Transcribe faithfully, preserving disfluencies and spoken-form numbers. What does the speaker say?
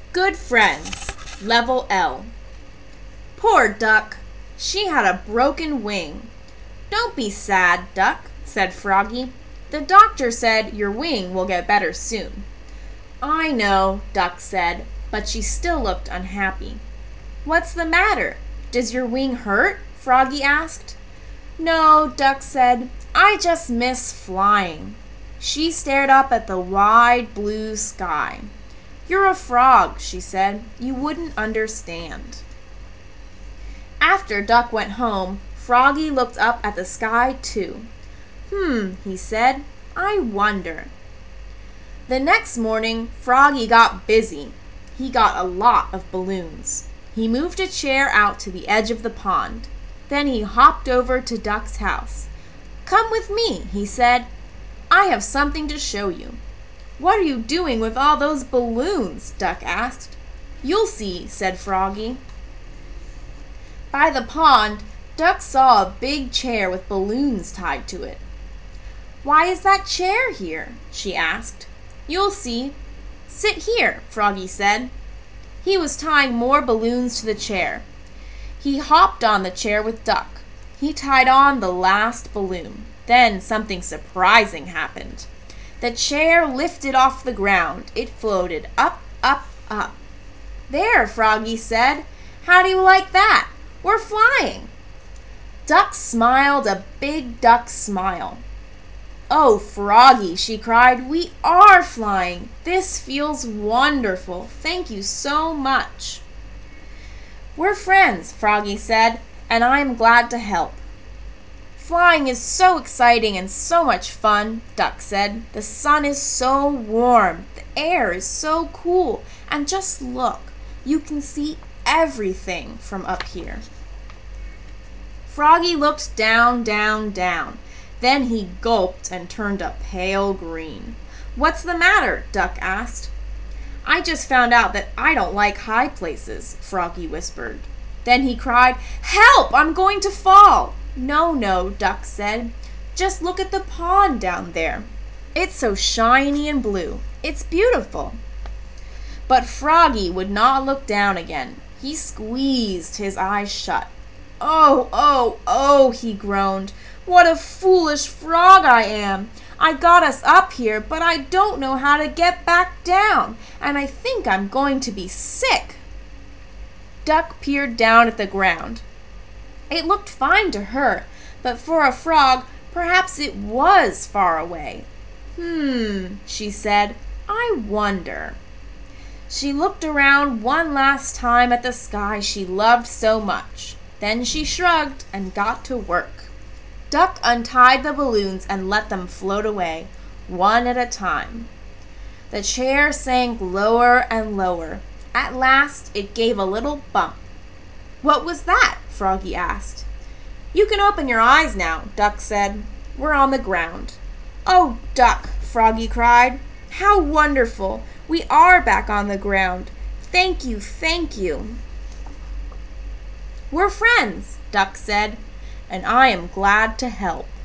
Good Friends, Level L. Poor Duck. She had a broken wing. "Don't be sad, Duck," said Froggy. "The doctor said your wing will get better soon." "I know," Duck said, but she still looked unhappy. "What's the matter? Does your wing hurt?" Froggy asked. "No," Duck said. "I just miss flying." She stared up at the wide blue sky. "You're a frog," she said. "You wouldn't understand." After Duck went home, Froggy looked up at the sky too. "Hmm," he said. "I wonder." The next morning, Froggy got busy. He got a lot of balloons. He moved a chair out to the edge of the pond. Then he hopped over to Duck's house. "Come with me," he said. "I have something to show you." "What are you doing with all those balloons?" Duck asked. "You'll see," said Froggy. By the pond, Duck saw a big chair with balloons tied to it. "Why is that chair here?" she asked. "You'll see. Sit here," Froggy said. He was tying more balloons to the chair. He hopped on the chair with Duck. He tied on the last balloon. Then something surprising happened. The chair lifted off the ground. It floated up, up, up. "There," Froggy said. "How do you like that? We're flying." Duck smiled a big duck smile. "Oh, Froggy," she cried, "we are flying! This feels wonderful. Thank you so much." "We're friends," Froggy said, "and I am glad to help." "Flying is so exciting and so much fun," Duck said. "The sun is so warm, the air is so cool, and just look, you can see everything from up here." Froggy looked down, down, down. Then he gulped and turned a pale green. "What's the matter?" Duck asked. "I just found out that I don't like high places," Froggy whispered. Then he cried, "Help! I'm going to fall!" "No, no," Duck said. "Just look at the pond down there. It's so shiny and blue. It's beautiful." But Froggy would not look down again. He squeezed his eyes shut. "Oh, oh, oh," he groaned. "What a foolish frog I am! I got us up here, but I don't know how to get back down, and I think I'm going to be sick." Duck peered down at the ground. It looked fine to her, but for a frog, perhaps it was far away. "Hmm," she said, "I wonder." She looked around one last time at the sky she loved so much. Then she shrugged and got to work. Duck untied the balloons and let them float away, one at a time. The chair sank lower and lower. At last it gave a little bump. "What was that?" Froggy asked. "You can open your eyes now," Duck said. "We're on the ground." "Oh, Duck," Froggy cried. "How wonderful! We are back on the ground. Thank you, thank you." "We're friends," Duck said, "and I am glad to help."